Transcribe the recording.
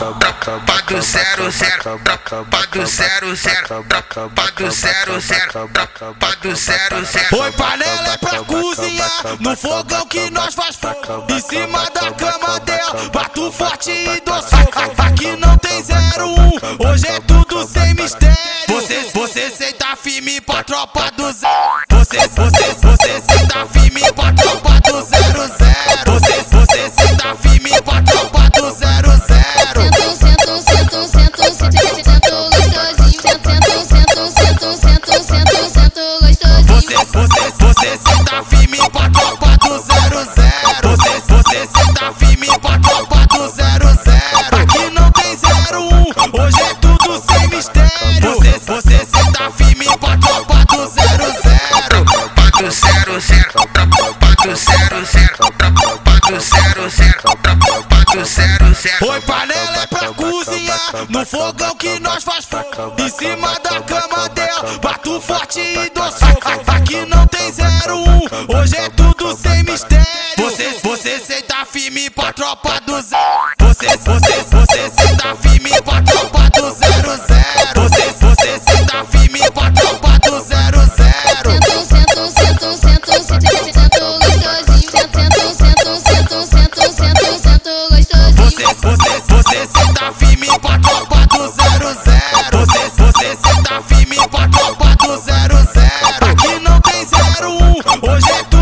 tropa do 00, tropa do 00, tropa do 00, tropa do 00. Põe panela é pra cozinhar, no fogão que nós faz fogo. Em cima da cama dela, bato forte e dou soco. Aqui não tem 01, hoje é tudo sem mistério. Você senta firme pra tropa do 0. Você senta firme pra tropa do 00. Você senta firme pra tropa do 00. Você senta firme pra tropa do 00. Você senta firme pra tropa do 00. Aqui não tem 01, hoje é tudo sem mistério. Você senta firme pra tropa do 00. Tropa do 00, tropa do 00, tropa do 00, tropa do 00. Põe panela é pra cozinhar, no fogão que nós faz fogo. Em cima da cama dela, bato forte e dou soco. Aqui não tem 01, hoje é tudo sem mistério. Você senta firme pra tropa do 0. Você senta firme pra tropa do 00. Você senta firme pra tropa do 00. Você senta firme pra tropa do 00. Você senta firme pra tropa do 00. Aqui não tem 01, hoje é tudo